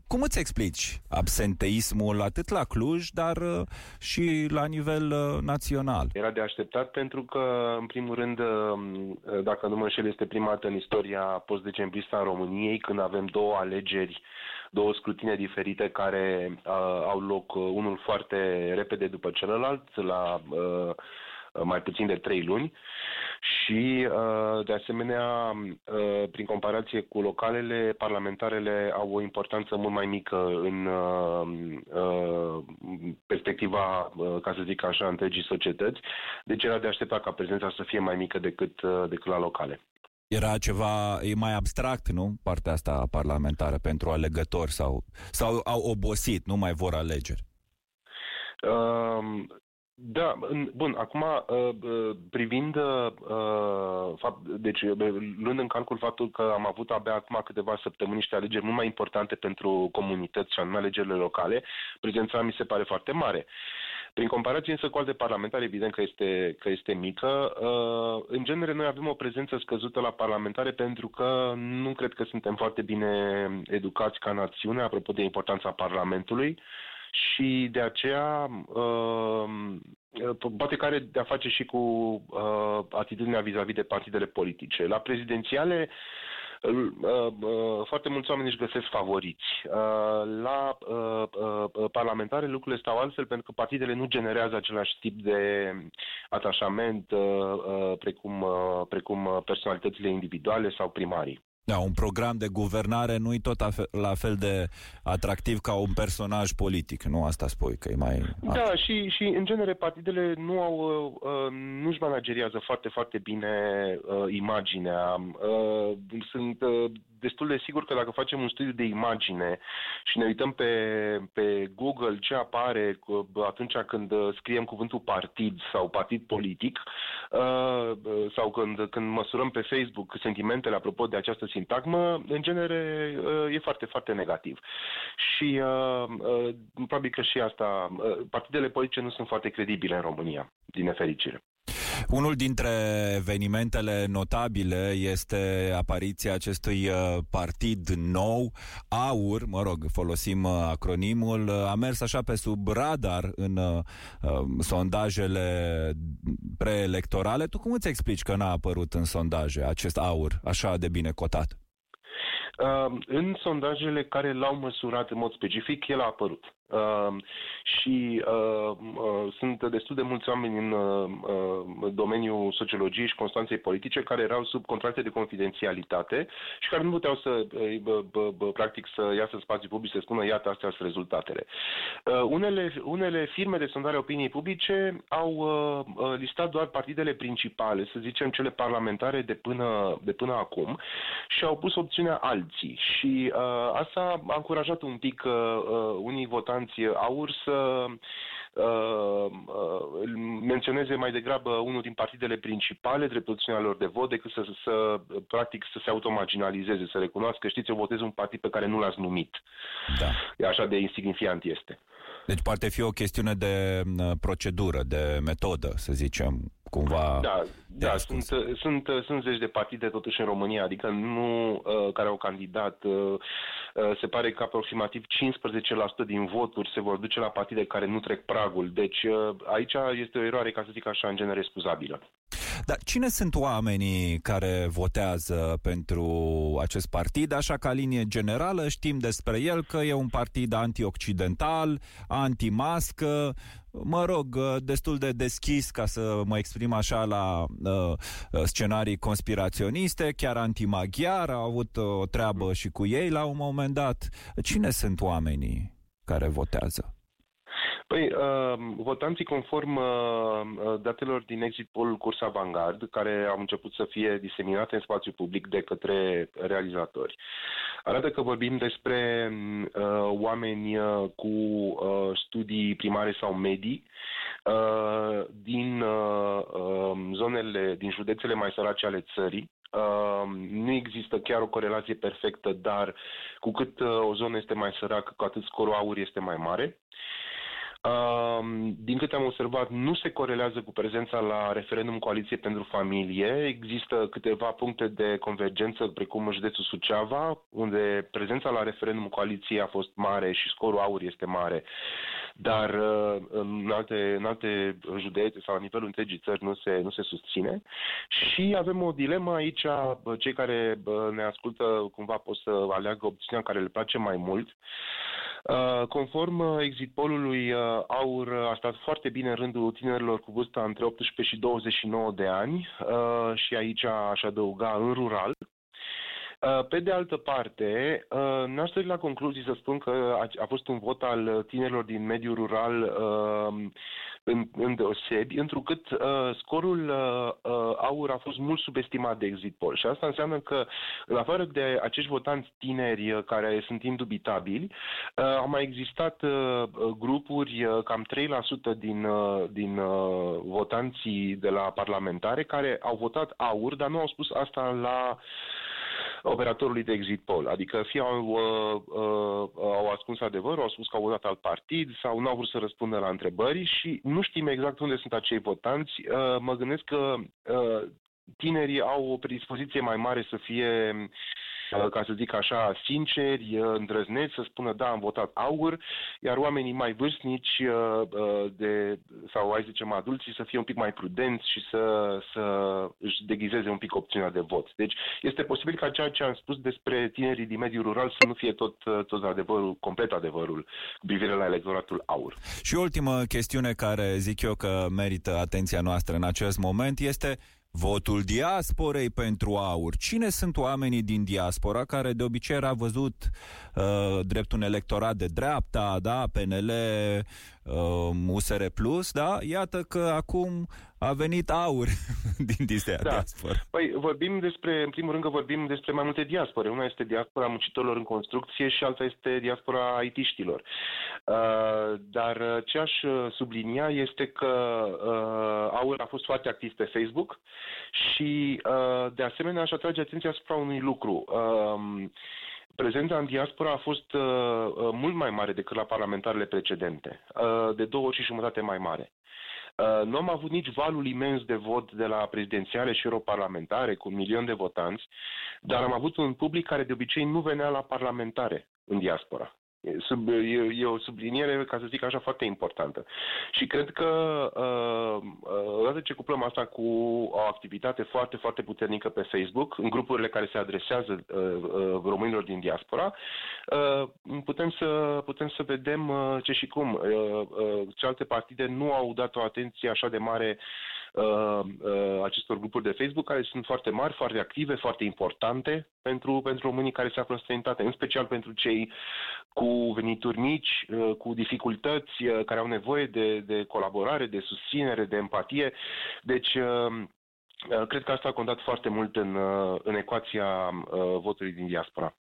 Cum îți explici absenteismul atât la Cluj, dar și la nivel național? Era de așteptat pentru că, în primul rând, dacă nu mă înșel, este prima dată în istoria post-decembristă a României, când avem două alegeri, două scrutine diferite care au loc unul foarte repede după celălalt, la mai puțin de 3 luni și, de asemenea, prin comparație cu localele, parlamentarele au o importanță mult mai mică în perspectiva, ca să zic așa, întregii societăți. Deci era de așteptat ca prezența să fie mai mică decât la locale. Era ceva, e mai abstract, nu? Partea asta parlamentară pentru alegători sau au obosit, nu mai vor alegeri? Da, bun, acum privind, deci luând în calcul faptul că am avut abia acum câteva săptămâni niște alegeri mult mai importante pentru comunități și anume alegerile locale, prezența mi se pare foarte mare. Prin comparație însă cu alte parlamentare, evident că este mică. În genere noi avem o prezență scăzută la parlamentare pentru că nu cred că suntem foarte bine educați ca națiune, apropo de importanța Parlamentului. Și de aceea, poate că are de-a face și cu atitudinea vis-a-vis de partidele politice. La prezidențiale, foarte mulți oameni își găsesc favoriți. La parlamentare lucrurile stau altfel pentru că partidele nu generează același tip de atașament precum personalitățile individuale sau primarii. Da, un program de guvernare nu-i tot la fel de atractiv ca un personaj politic, nu? Asta spui, că e mai... Da, și în genere partidele nu-și manageriază foarte, foarte bine imaginea. Sunt destul de sigur că dacă facem un studiu de imagine și ne uităm pe Google ce apare atunci când scriem cuvântul partid sau partid politic sau când măsurăm pe Facebook sentimentele apropo de această sintagmă, în genere e foarte, foarte negativ. Și probabil că și asta, partidele politice nu sunt foarte credibile în România, din nefericire. Unul dintre evenimentele notabile este apariția acestui partid nou, AUR, folosim acronimul, a mers așa pe sub radar în sondajele preelectorale. Tu cum îți explici că n-a apărut în sondaje acest AUR așa de bine cotat? În sondajele care l-au măsurat în mod specific, el a apărut. Și sunt destul de mulți oameni în domeniul sociologiei și constanței politice care erau sub contracte de confidențialitate și care nu puteau practic să iasă în spațiu public să spună iată, astea sunt rezultatele. Unele firme de sondare a opiniei publice au listat doar partidele principale, să zicem cele parlamentare de până acum și au pus opțiunea alții. Și asta a încurajat un pic unii votanți AUR să menționeze mai degrabă unul din partidele principale drept opțiunea lor de vot decât practic să se automarginalizeze, să recunoască, știți, eu votez un partid pe care nu l-ați numit. Da. E așa de insignifiant este. Deci poate fi o chestiune de procedură, de metodă, să zicem, cumva. Da, sunt zeci de partide totuși în România, adică nu care au candidat. Se pare că aproximativ 15% din voturi se vor duce la partide care nu trec pragul. Deci aici este o eroare, ca să zic așa, în genere scuzabilă. Dar cine sunt oamenii care votează pentru acest partid? Așa ca linie generală știm despre el că e un partid anti-occidental, anti-mască, destul de deschis, ca să mă exprim așa, la scenarii conspiraționiste, chiar anti-maghiar, au avut o treabă și cu ei la un moment dat. Cine sunt oamenii care votează? Păi, votanții conform datelor din exit poll Cursa Vanguard, care au început să fie diseminate în spațiu public de către realizatori, arată că vorbim despre oameni cu studii primare sau medii din zonele, din județele mai sărace ale țării. Nu există chiar o corelație perfectă, dar cu cât o zonă este mai săracă, cu atât scorul AUR este mai mare. Din câte am observat, nu se corelează cu prezența la referendum Coaliție pentru Familie. Există câteva puncte de convergență, precum în județul Suceava, unde prezența la referendum Coaliție a fost mare și scorul aur este mare, dar în alte județe sau la nivelul întregii țări nu se susține. Și avem o dilemă aici, cei care ne ascultă cumva pot să aleagă opțiunea care le place mai mult. Conform exit poll-ului, AUR a stat foarte bine în rândul tinerilor cu vârsta între 18 și 29 de ani și aici aș adăuga în rural. Pe de altă parte, n-aș trece la concluzii să spun că a fost un vot al tinerilor din mediul rural îndeosebi, întrucât scorul AUR a fost mult subestimat de exit poll. Și asta înseamnă că, în afară de acești votanți tineri care sunt indubitabili, au mai existat grupuri, cam 3% din votanții de la parlamentare, care au votat AUR, dar nu au spus asta la operatorului de exit poll. Adică fie au ascuns adevărul, au spus că au votat alt partid sau nu au vrut să răspundă la întrebări și nu știm exact unde sunt acei votanți. Mă gândesc că tinerii au o predispoziție mai mare să fie, ca să zic așa, sinceri, îndrăzneți, să spună da, am votat AUR, iar oamenii mai vârstnici sau hai zicem adulții să fie un pic mai prudenți și să își deghizeze un pic opțiunea de vot. Deci este posibil ca ceea ce am spus despre tinerii din mediul rural să nu fie tot adevărul, complet adevărul cu privire la electoratul AUR. Și ultimă chestiune care zic eu că merită atenția noastră în acest moment este votul diasporei pentru AUR. Cine sunt oamenii din diaspora care de obicei era văzut drept un electorat de dreapta, da, PNL, USR Plus, da? Iată că acum a venit AUR din diaspora. Păi în primul rând vorbim despre mai multe diaspore. Una este diaspora muncitorilor în construcție și alta este diaspora IT-știlor. Dar ce aș sublinia este că AUR a fost foarte activ pe Facebook și de asemenea aș atrage atenția asupra unui lucru. Prezența în diaspora a fost mult mai mare decât la parlamentarele precedente, de 2,5 ori mai mare. Nu am avut nici valul imens de vot de la prezidențiale și europarlamentare cu 1 milion de votanți, dar am avut un public care de obicei nu venea la parlamentare în diaspora. E o subliniere, ca să zic așa, foarte importantă. Și cred că odată ce cuplăm asta cu o activitate foarte, foarte puternică pe Facebook, în grupurile care se adresează românilor din diaspora, putem să vedem ce și cum. Celelalte partide nu au dat o atenție așa de mare acestor grupuri de Facebook, care sunt foarte mari, foarte active, foarte importante pentru românii care se află în străinătate, în special pentru cei cu venituri mici, cu dificultăți, care au nevoie de colaborare, de susținere, de empatie. Deci, cred că asta a contat foarte mult în ecuația votului din diaspora.